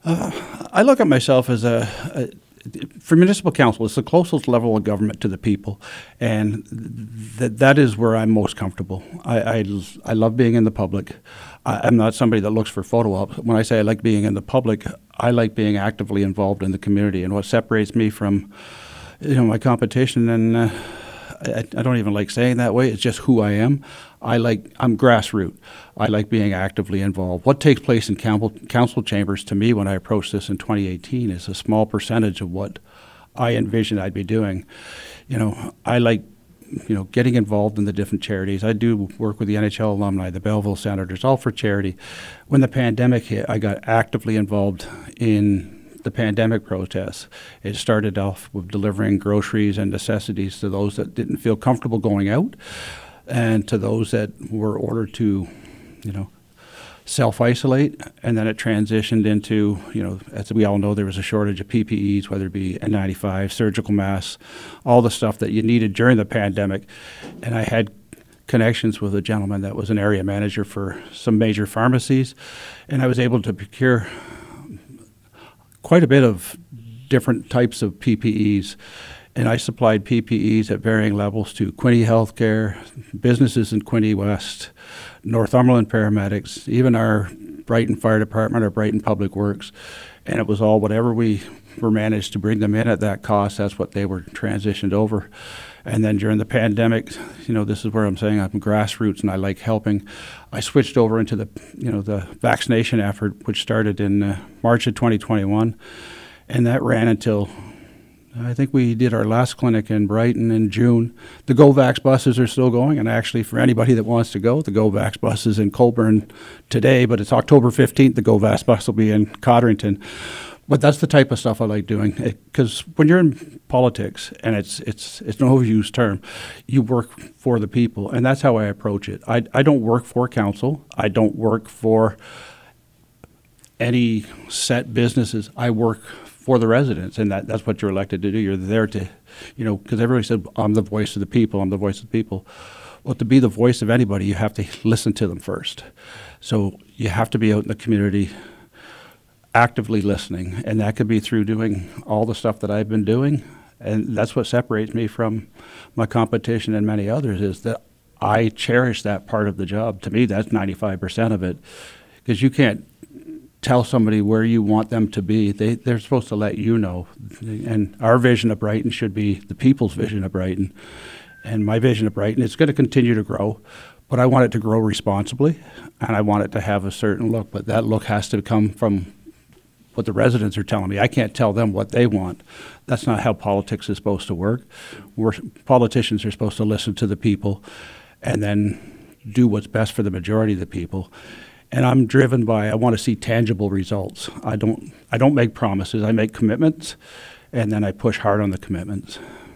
I look at myself as for municipal council, it's the closest level of government to the people, and that is where I'm most comfortable. I love being in the public. I'm not somebody that looks for photo ops. When I say I like being in the public, I like being actively involved in the community. And what separates me from, my competition, and I don't even like saying that way, it's just who I am. I'm grassroots. I like being actively involved. What takes place in council chambers to me when I approached this in 2018 is a small percentage of what I envisioned I'd be doing. I like, getting involved in the different charities. I do work with the NHL alumni, the Belleville Senators, all for charity. When the pandemic hit, I got actively involved in the pandemic protests. It started off with delivering groceries and necessities to those that didn't feel comfortable going out, and to those that were ordered to, self-isolate. And then it transitioned into, as we all know, there was a shortage of PPEs, whether it be N95, surgical masks, all the stuff that you needed during the pandemic. And I had connections with a gentleman that was an area manager for some major pharmacies, and I was able to procure quite a bit of different types of PPEs. And I supplied PPEs at varying levels to Quinte Healthcare, businesses in Quinte West, Northumberland paramedics, even our Brighton Fire Department, our Brighton Public Works. And it was all whatever we were managed to bring them in at that cost, that's what they were transitioned over. And then during the pandemic, this is where I'm saying I'm grassroots and I like helping. I switched over into the vaccination effort, which started in March of 2021. And that ran until, I think we did our last clinic in Brighton in June. The GoVax buses are still going, and actually for anybody that wants to go, the GoVax bus is in Colborne today, but it's October 15th, the GoVax bus will be in Codrington. But that's the type of stuff I like doing, because when you're in politics, and it's an overused term, you work for the people, and that's how I approach it. I don't work for council. I don't work for any set businesses. I work for the residents, and that's what you're elected to do. You're there to, because everybody said, I'm the voice of the people, I'm the voice of the people. Well, to be the voice of anybody, you have to listen to them first. So you have to be out in the community actively listening, and that could be through doing all the stuff that I've been doing. And that's what separates me from my competition and many others, is that I cherish that part of the job. To me, that's 95% of it, because you can't tell somebody where you want them to be. They're supposed to let you know. And our vision of Brighton should be the people's vision of Brighton. And my vision of Brighton, it's going to continue to grow, but I want it to grow responsibly, and I want it to have a certain look. But that look has to come from what the residents are telling me. I can't tell them what they want. That's not how politics is supposed to work. Politicians are supposed to listen to the people and then do what's best for the majority of the people. And I'm driven by, I want to see tangible results. I don't make promises. I make commitments, and then I push hard on the commitments.